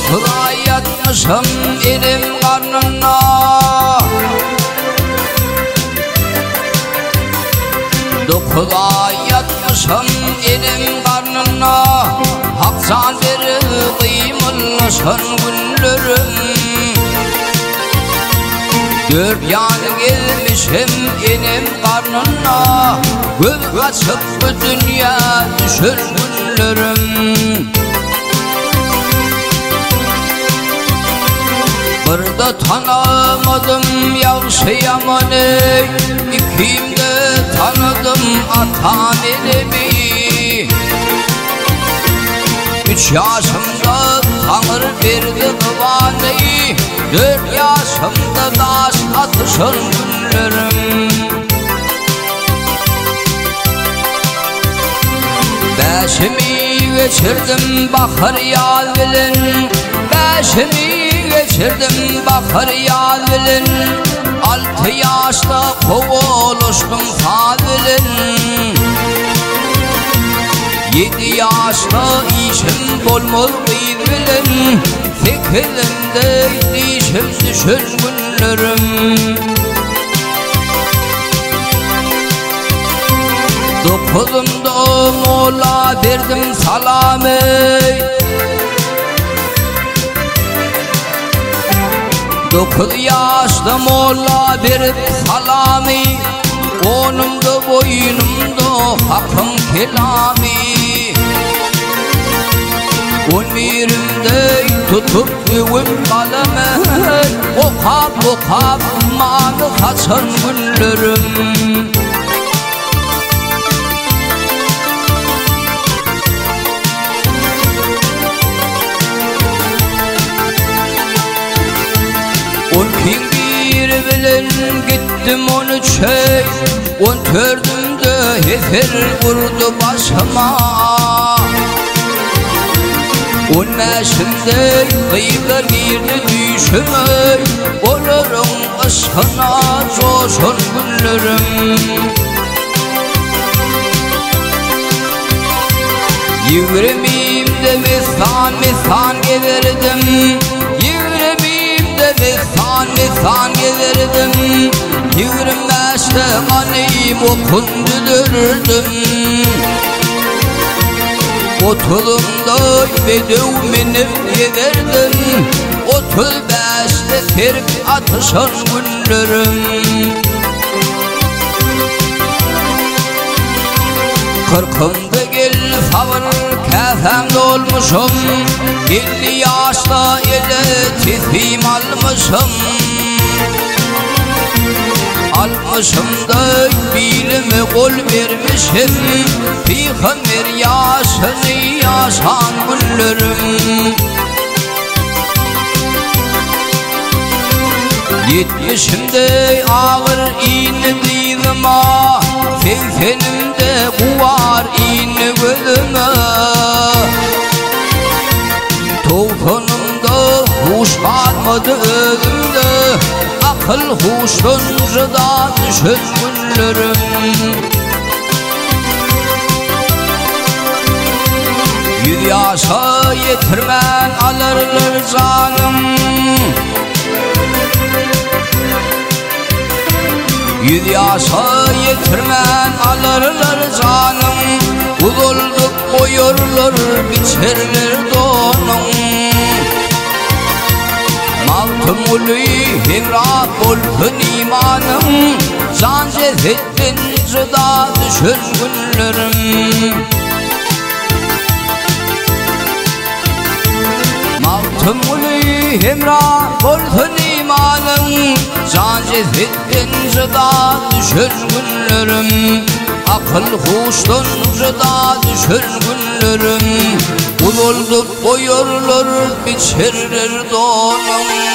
Dokula yatmışım elim karnına, dokula yatmışım elim karnına. Hak zanberi kıyımlaşan günlerim, dört yanı gelmişim elim karnına. Göz açıp bu dünya düşür günlerim. Burada tanımadım yaşayamanı, ikimde tanıdım atam elimi. 3 yaşımda Tanrı verdi kıvanı, 4 yaşımda taş atışır günlerim. 5'imi geçirdim bakır yal bilin, 5'imi geçirdim bakır yal bilin. 6 yaşta kovuluştum fal bilin, 7 yaşta işim bolmaz bilin. Fikrimde işim düşür günlerim. 9'umda mola verdim salamı, 9 yaşta mola verip salamı. 10'umda boynumda hakkım kelami, 11'imde tutup düğüm kalemi. Okap okap manı kaçan günlerim. Bilen gittim 13'e, 14'ümde hefer vurdu başıma. 15'imde kıyıklar girdi düşüme, olurum aşkına coşun günlerim. 20'imde mesan geverdim, 20'imde mesan geverdim. 25'te kanıyım okundururdum, 30'umda bedev minip geverdim. 35'te terk atışan günlerim. 40'ımda gel favır kefemde olmuşum, 50 yaşta ele tefim almışım. Almışım da bilime kol vermişim, Peygamber yaşını yaşan günlerim. 70'imde ağır iğne dizime, 80'imde kuvar iğne gözüme. 90'ımda huş kalmadı özümde, akıl huştan rıda düşür günlerim. 100 yaşa yetirmen alırlar canım, 100 yaşa yetirmen alırlar canım. Uzulduk koyurlar biçerler donum, maltım ulu hemrah olsun imanım. Can cesettin rıda düşür günlerim. Maltım ulu hemrah olsun imanım, can cesettin rıda düşür günlerim. Akıl huştan rıda düşür günlerim. Uzulduk boyurlar biçerler donum.